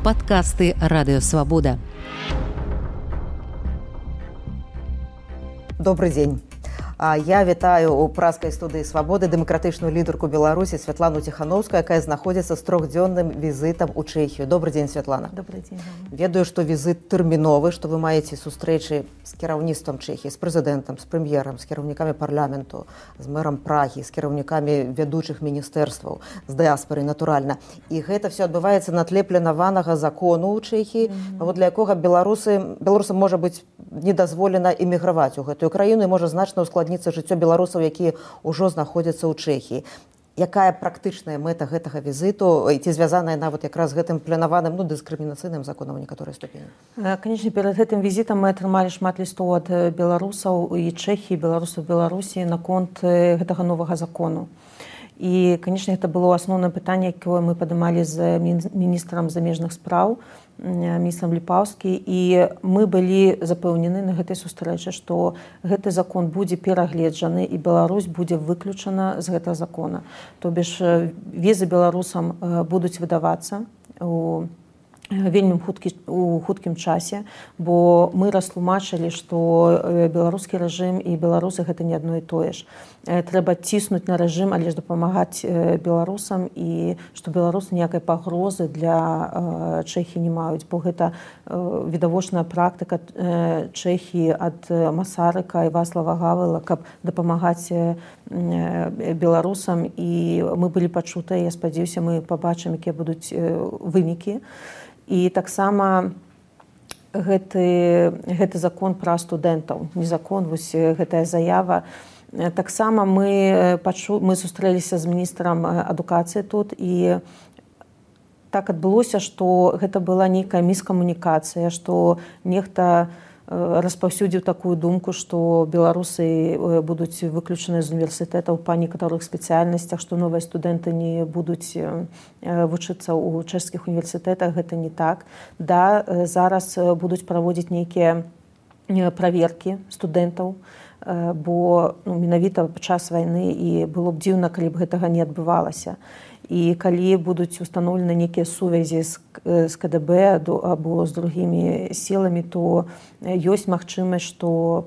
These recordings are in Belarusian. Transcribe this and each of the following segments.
Падкасты Радыёвабода. Добрый день. Я вітаю ў праскай студыі «Свабоды» дэмакратычную лідарку Беларусі Святлану Ціхановскую, якая знаходзіцца з трохдзённым візітам у Чэхію. Добрый дзень, Святлана. Добрый дзень. Ведаю, што візіт тэрміновы, што вы маеце сустрэчы з кіраўніцтвам Чэхіі, з прэзідэнтам, з прэм'ерам, з кіраўнікамі парламенту, з мэрам Прагі, з кіраўнікамі вядучых міністэрстваў, з дыаспорай, натуральна. І гэта все адбываецца на тле планаванага закону ў Чэхіі, паводле якога беларусам можа быць не дазволена эміграваць у гэтую краіну і можа значна ускладніць жыццё беларусаў, якія ўжо знаходзяцца ў Чэхіі. Якая практычная мэта гэтага візіту, ці звязаная нават якраз з гэтым планаваным дыскрымінацыйным законам у некаторай ступені? Канечне, перад гэтым візітам мы атрымалі шмат лістоў ад беларусаў і Чэхіі, беларусаў Беларусі наконт гэтага новага закону. І, канечне, гэта было асноўнае пытанне, якое мы падымалі з міністрам замежных спраў, міністрам Ліпаўскі, і мы былі запэўнены на гэтай сустрэчы, што гэты закон будзе перагледжаны і Беларусь будзе выключана з гэтага закона. То бишь візы беларусам будуць выдавацца у вельмі хуткім часе, бо мы растлумачылі, што беларускі рэжым і беларусы гэта не адно і тое ж. Трэба ціснуць на рэжым, але ж дапамагаць беларусам, і што беларусы ніякай пагрозы для Чэхіі не маюць, бо гэта відавочная практыка Чэхіі ад Масарыка і Вацлава Гавела, каб дапамагаць беларусам, і мы былі пачутыя. Я спадзяюся, мы пабачым, якія будуць вынікі. І таксама гэты закон пра студэнтаў, не закон, вось гэтая заява. Таксама мы сустрэліся з міністрам адукацыі тут, і так адбылося, што гэта была нейкая міскамунікацыя, што нехта распаўсюдзіў такую думку, што беларусы будуць выключаны з універсітэтаў па некаторых спецыяльнасцях, што новыя студэнты не будуць вучыцца ў чэшскіх універсітэтах. Гэта не так. Да, зараз будуць праводзіць нейкія праверкі студэнтаў, бо менавіта падчас вайны, і было б дзіўна, калі б гэтага не адбывалася. І калі будуць устаноўлены нейкія сувязі з КДБ або з другімі сіламі, то ёсць магчымасць, што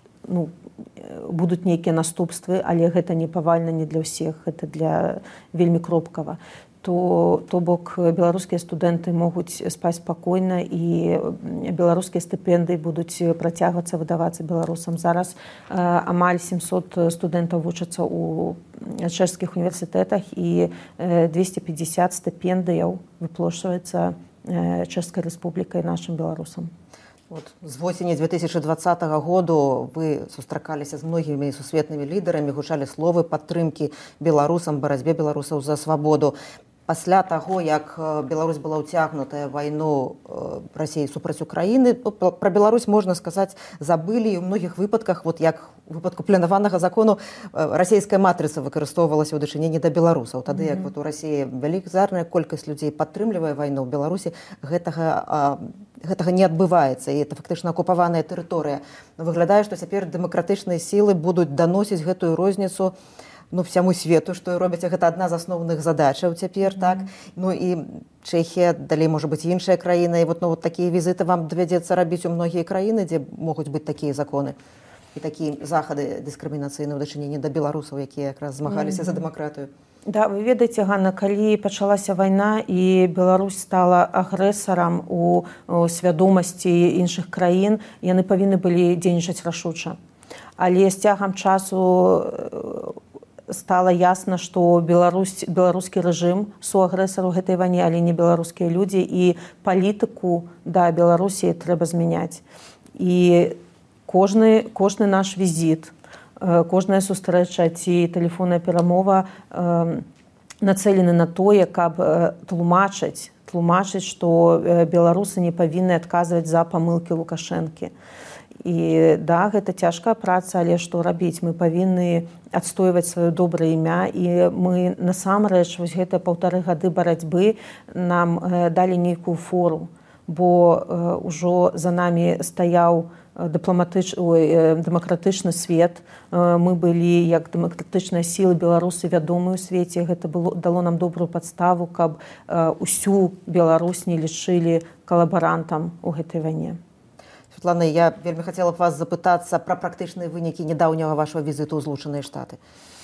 будуць нейкія наступствы, але гэта не павальна не для ўсіх, гэта для вельмі кропкава. То бок беларускія студэнты могуць спаць спакойна, і беларускія стыпендыі будуць працягвацца выдавацца беларусам. Зараз амаль 700 студэнтаў вучацца ў чэшскіх універсітэтах, і 250 стыпендыяў выплошваецца Чэшскай рэспублікай нашым беларусам. З восені 2020 году вы сустракаліся з многімі сусветнымі лідарамі, гучалі словы падтрымкі беларусам, барацьбе беларусаў за свабоду. Пасля таго, як Беларусь была ўцягнутая вайну Расіі супраць Украіны, пра Беларусь, можна сказаць, забылі, і ў многіх выпадках, як у выпадку планаванага закону, расійская матрыца выкарыстоўвалася ў дачыненні да беларусаў. Тады, як у Расіі велізарная колькасць людзей падтрымлівае вайну, ў Беларусі гэтага не адбываецца, і это фактычна акупаваная тэрыторыя. Выглядае, што цяпер дэмакратычныя сілы будуць даносіць гэтую розніцу всяму свету, што робяць. Гэта адна з асноўных задачаў цяпер, так? І Чэхія, далей можа быць іншая краіна, і такія візіты вам давядзецца рабіць у многія краіны, дзе могуць быць такія законы і такія захады дыскрымінацыйныя ў дачыненні да беларусаў, якія якраз змагаліся за дэмакратыю. Да, вы ведаеце, Ганна, калі пачалася вайна і Беларусь стала агрэсарам у свядомасці іншых краін, яны павінны былі дзейнічаць рашуча. Але з цягам часу стала ясна, што беларускі рэжым суагрэсар у гэтай вайне, але не беларускія людзі, і палітыку да Беларусі трэба змяняць. І кожны наш візіт, кожная сустрэча ці тэлефонная перамова нацэлены на тое, каб тлумачыць, што беларусы не павінны адказваць за памылкі Лукашэнкі. І да, гэта цяжкая праца, але што рабіць? Мы павінны адстойваць сваё добрае імя, і мы насамрэч вось гэтыя 1,5 гады барацьбы нам далі нейкую фору. бо ўжо за намі стаяў дэмакратычны свет. Мы былі як дэмакратычныя сілы, беларусы вядомыя ў свеце. Гэта дало нам добрую падставу, каб усю Беларусь не лічылі калабарантам у гэтай вайне. Светлана, я вельмі хацела б вас запытацца пра практычныя вынікі нядаўняга вашага візіту ў Злучаныя Штаты.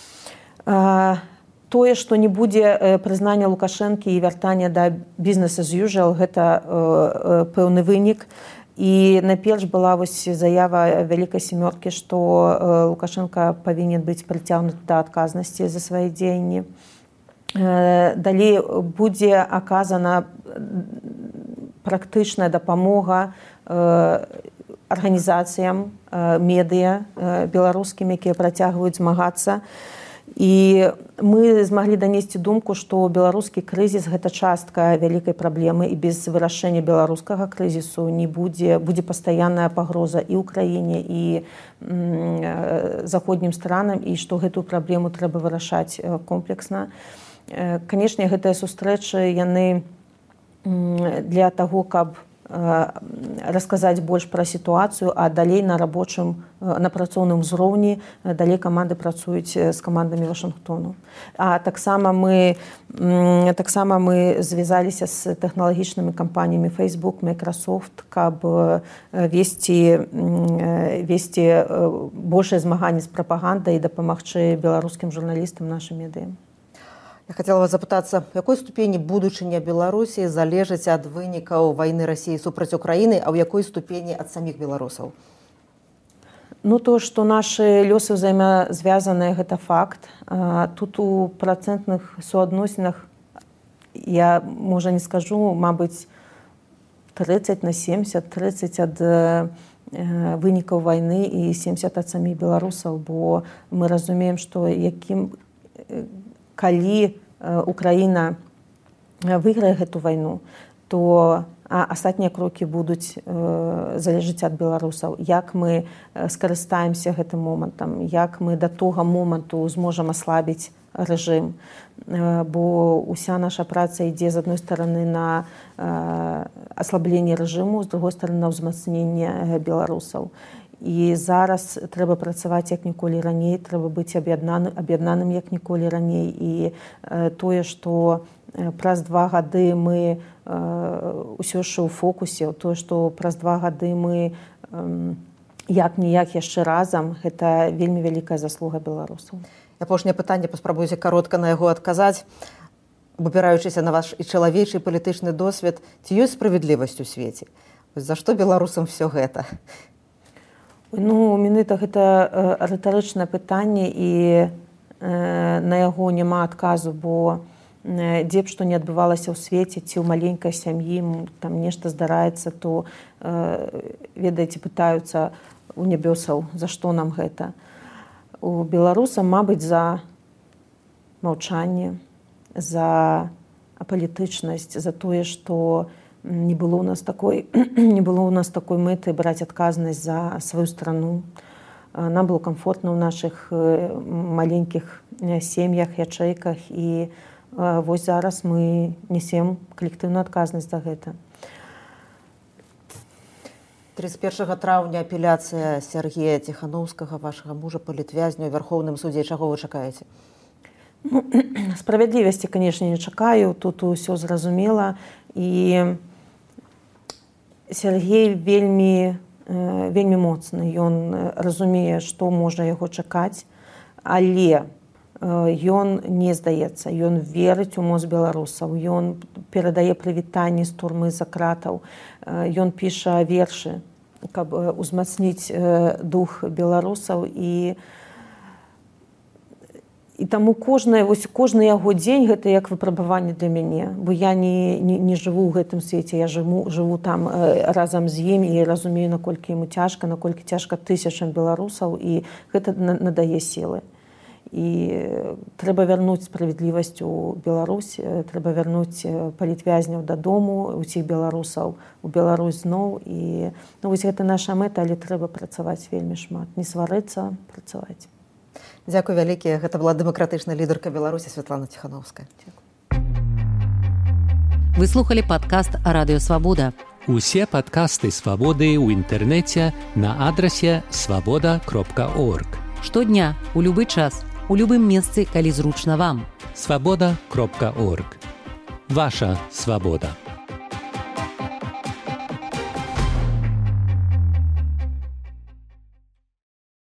Тое, што не будзе прызнання Лукашэнкі і вяртання да business as usual, гэта пэўны вынік. І найперш была заява Вялікай Сямёркі, што Лукашенко павінен быць прыцягнуты да адказнасці за свае дзеянні. Далей будзе аказана практычная дапамога арганізацыям, медыя беларускім, якія працягваюць змагацца. І мы змаглі данесці думку, што беларускі крызіс – гэта частка вялікай праблемы, і без вырашэння беларускага крызісу не будзе пастаянная пагроза і ў краіне, і заходнім странам, і што гэтую праблему трэба вырашаць комплексна. Канешне, гэтыя сустрэчы, яны для таго, каб расказаць больш пра сітуацыю, а далей на працоўным узроўні далей каманды працуюць з камандамі Вашынгтону. А таксама мы звязаліся з тэхналагічнымі кампаніямі Facebook, Microsoft, каб весці большае змаганне з прапагандай і дапамагчы беларускім журналістам, нашым медыям. Я хотела вас запытацца, в якой ступені будучыня Беларусі залежыць ад вынікаў вайны Расіі супраць Украіны, а ў якой ступені ад саміх беларусаў? То, што нашы лёсы ўзаемазвязаныя, гэта факт. Тут у працэнтных суадносінах я, можа, не скажу, мабыць, 30/70, 30 ад вынікаў вайны і 70 ад саміх беларусаў, бо мы разумеем, што калі Украіна выйграе гэту вайну, то астатнія крокі будуць залежыць ад беларусаў. Як мы скарыстаемся гэтым момантам, як мы да тога моманту зможам аслабіць рэжым, бо ўся наша праца ідзе з адной стараны на аслабленне рэжыму, з другой стараны на ўзмацненне беларусаў. І зараз трэба працаваць як ніколі раней, трэба быць аб'яднаным як ніколі раней. І тое, што праз 2 гады мы ўсё яшчэ ў фокусе, тое, што праз 2 гады мы як-ніяк яшчэ разам, гэта вельмі вялікая заслуга беларусаў. Апошняе пытанне, паспрабуйце каротка на яго адказаць. Абапіраючыся на ваш і чалавечы, і палітычны досвед, ці ёсць справядлівасць у свеце? За што беларусам все гэта? Менавіта гэта рытарычнае пытанне, і на яго няма адказу, бо дзе б што не адбывалася ў свеце, ці ў маленькай сям'і там нешта здараецца, то, ведаеце, пытаюцца у нябёсаў, за што нам гэта. У беларусам, мабыць, за маўчанне, за апалітычнасць, за тое, што не было у нас такой мэты браць адказнасць за сваю страну. Нам было комфортна ў нашых маленькіх сем'ях, ячэйках, і вось зараз мы несем калектыўную адказнасць за гэта. 31 траўня апеляцыя Сергея Ціхановскага, вашага мужа, палітвязня, ў Вярхоўным судзе. Чаго вы чакаеце? Справядлівасці, канешне, не чакаю. Тут усё зразумела. І Сергей вельмі моцны. Ён разумее, што можа яго чакаць, але ён не здаецца. Ён верыць у моц беларусаў. Ён перадае прывітанні з турмы, за кратаў. Ён піша вершы, каб узмацніць дух беларусаў. І таму кожны яго дзень гэта як выпрабаванне для мяне, бо я не жыву ў гэтым свеце, я жыву там разам з ім і разумею, наколькі яму цяжка, наколькі цяжка тысячам беларусаў, і гэта надае сілы. І трэба вярнуць справядлівасць у Беларусь, трэба вярнуць палітвязняў дадому, усіх беларусаў у Беларусь зноў. І вось гэта наша мэта, але трэба працаваць вельмі шмат, не сварыцца, працаваць. Дзякуй вялікія. Гэта была дэмакратычная лідарка Беларусі Светлана Ціхановская. Вы слухали падкаст «Радыё Свабода». Усе падкасты «Свабоды» ў інтэрнэце на адрасе свабода.орг. Штодня, у любы час, у любым месцы, калі зручна вам. Свабода.орг. Ваша свабода.